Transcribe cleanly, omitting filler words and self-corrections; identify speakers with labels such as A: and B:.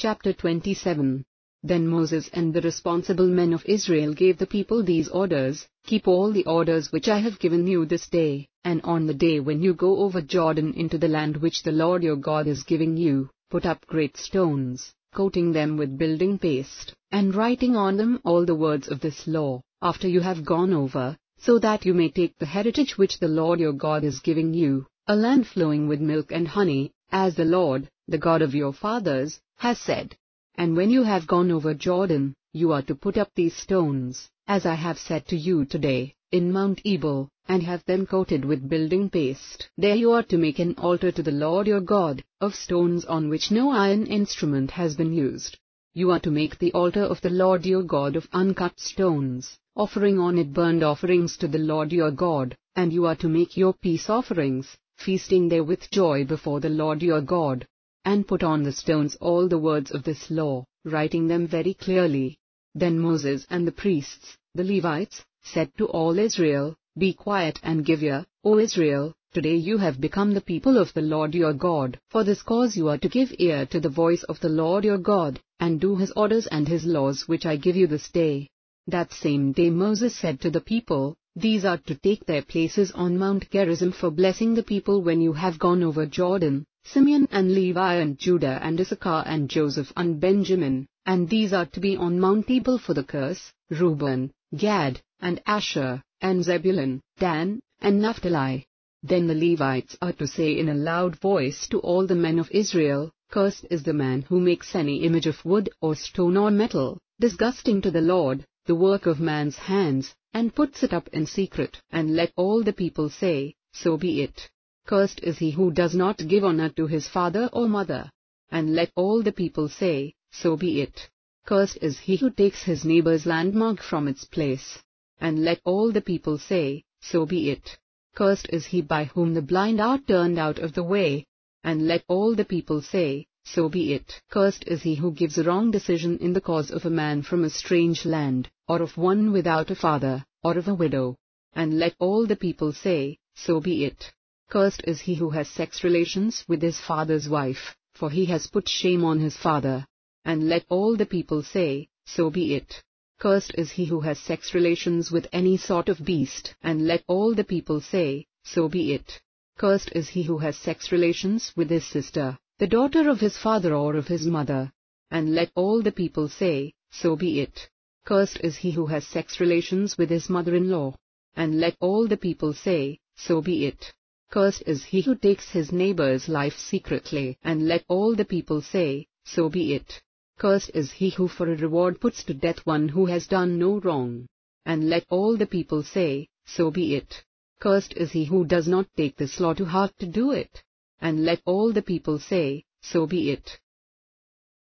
A: Chapter 27. Then Moses and the responsible men of Israel gave the people these orders: Keep all the orders which I have given you this day, and on the day when you go over Jordan into the land which the Lord your God is giving you, put up great stones, coating them with building paste, and writing on them all the words of this law, after you have gone over, so that you may take the heritage which the Lord your God is giving you, a land flowing with milk and honey, as the Lord, the God of your fathers, has said. And when you have gone over Jordan, you are to put up these stones, as I have said to you today, in Mount Ebal, and have them coated with building paste. There you are to make an altar to the Lord your God, of stones on which no iron instrument has been used. You are to make the altar of the Lord your God of uncut stones, offering on it burnt offerings to the Lord your God, and you are to make your peace offerings, feasting there with joy before the Lord your God. And put on the stones all the words of this law, writing them very clearly. Then Moses and the priests, the Levites, said to all Israel, Be quiet and give ear, O Israel, today you have become the people of the Lord your God. For this cause you are to give ear to the voice of the Lord your God, and do his orders and his laws which I give you this day. That same day Moses said to the people, These are to take their places on Mount Gerizim for blessing the people when you have gone over Jordan: Simeon and Levi and Judah and Issachar and Joseph and Benjamin, and these are to be on Mount Ebal for the curse: Reuben, Gad, and Asher, and Zebulun, Dan, and Naphtali. Then the Levites are to say in a loud voice to all the men of Israel, Cursed is the man who makes any image of wood or stone or metal, disgusting to the Lord, the work of man's hands, and puts it up in secret. And let all the people say, So be it. Cursed is he who does not give honor to his father or mother. And let all the people say, So be it. Cursed is he who takes his neighbor's landmark from its place. And let all the people say, So be it. Cursed is he by whom the blind are turned out of the way. And let all the people say, So be it. Cursed is he who gives a wrong decision in the cause of a man from a strange land, or of one without a father, or of a widow. And let all the people say, So be it. Cursed is he who has sex relations with his father's wife, for he has put shame on his father. And let all the people say, So be it. Cursed is he who has sex relations with any sort of beast. And let all the people say, So be it. Cursed is he who has sex relations with his sister, the daughter of his father or of his mother. And let all the people say, So be it. Cursed is he who has sex relations with his mother-in-law. And let all the people say, So be it. Cursed is he who takes his neighbor's life secretly. And let all the people say, So be it. Cursed is he who for a reward puts to death one who has done no wrong. And let all the people say, So be it. Cursed is he who does not take this law to heart to do it. And let all the people say, So be it.